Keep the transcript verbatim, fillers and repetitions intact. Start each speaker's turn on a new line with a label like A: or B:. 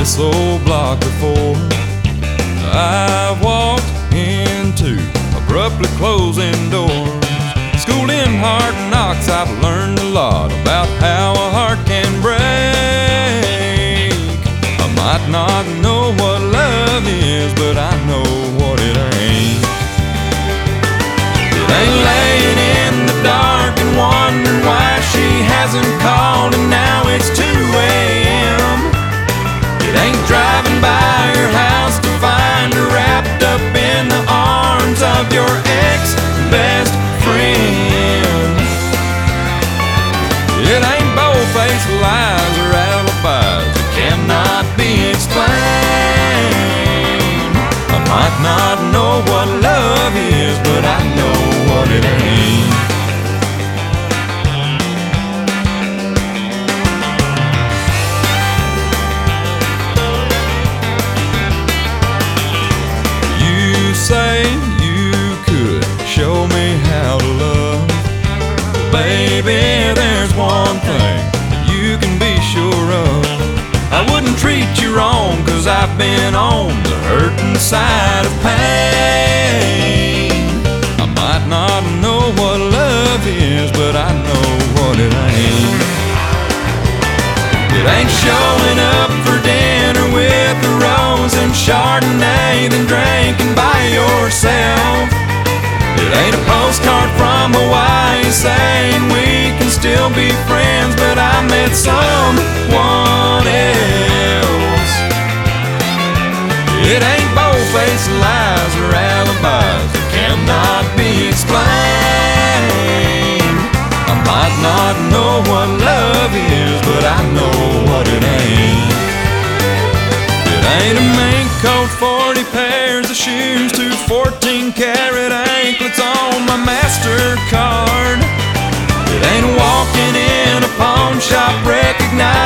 A: this old block before. I've walked into abruptly closing doors. Schooled in hard knocks, I've learned a lot about how a heart can break. I might not know what love is, but I know what it ain't. It ain't laying in the dark and wondering why she hasn't called and now it's two a m It ain't driving by your house to find her wrapped up in the arms of your ex-best friend. It ain't bold-faced lies or alibis that cannot be explained. I might not know what love is, but I know what it ain't. You say you could show me how to love. Baby, there's one thing you can be sure of. I wouldn't treat you wrong, cause I've been on the hurting side of pain. I might not know what love is, but I know what it ain't. It ain't showing up for dinner with a rose and Chardonnay, then drinking by yourself. It ain't a postcard from Hawaii saying we can still be friends, but I met someone else. It ain't bold-faced lies or alibis that cannot be explained. I might not know what love is, but I know what it ain't. It ain't a mink coat, forty pairs of shoes, two fourteen karat anklets on my MasterCard. It ain't walking in a pawn shop recognizing